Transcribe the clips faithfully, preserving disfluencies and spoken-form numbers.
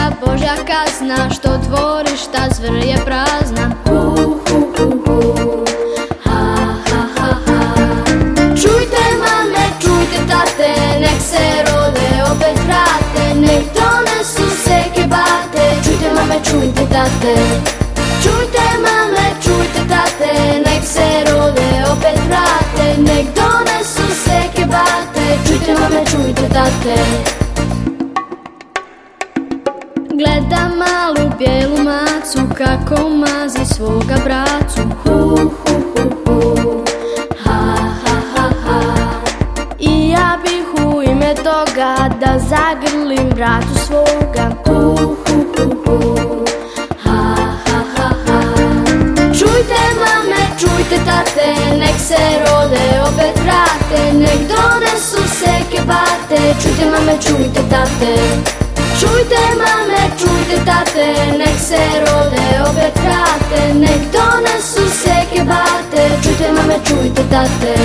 ta Božja kazna, što tvoriš ta zvrje prazna. Hu, hu, hu, hu. Ha, ha, ha, ha. Čujte mame, čujte tate, nek se rode opet vrate, nek donesu se kebate. Čujte mame, čujte tate, čujte mame, čujte tate, nek se rode opet vrate, nek donesu se kebate. Čujte mame, čujte tate. Gleda malu bijelu macu kako mazi svoga bracu. Hu, hu, hu, hu. Ha, ha, ha, ha. I ja bih u ime toga da zagrlim bratu svoga. Hu, hu, hu, hu. Ha, ha, ha, ha. Čujte mame, čujte tate, nek se rode opet vrate, nek donesu se kebate. Čujte mame, čujte tate, čujte mame, čujte tate, nek se rode opet vrate, nek donesu se kebate. Čujte mame, čujte tate.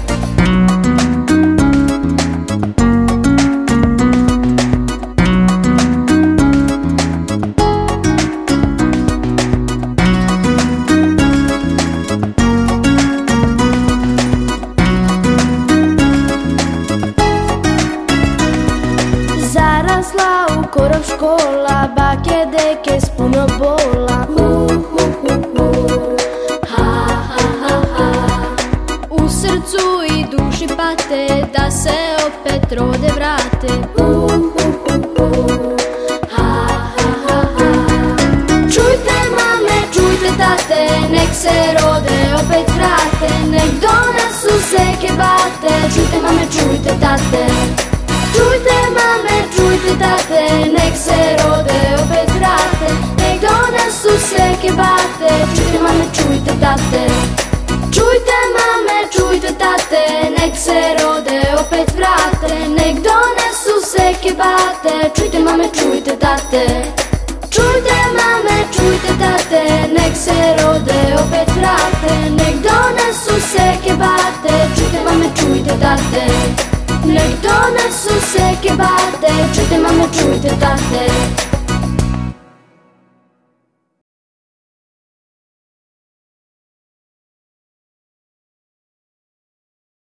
Zarasla u korov škola, bake, deke s puno bola. Hu, hu, hu, hu. Ha, ha, ha, ha. U srcu i duši pate, da se opet rode vrate. Hu, hu, hu, hu. Ha, ha, ha, ha. Čujte mame, čujte tate, nek se rode opet vrate, nek donesu se kebate. Čujte mame, čujte tate, čujte mame, čujte tate, nek se rode opet vrate, nek donesu se kebate. Čujte mame, čujte tate, čujte mame, čujte tate, nek se rode opet vrate, nek donesu se kebate. Čujte mame, čujte tate, čujte mame, čujte tate, nek se rode opet vrate, nek donesu se kebate. Čujte mame, čujte tate, nek donesu se kebate. Čujte mame, čujte tate.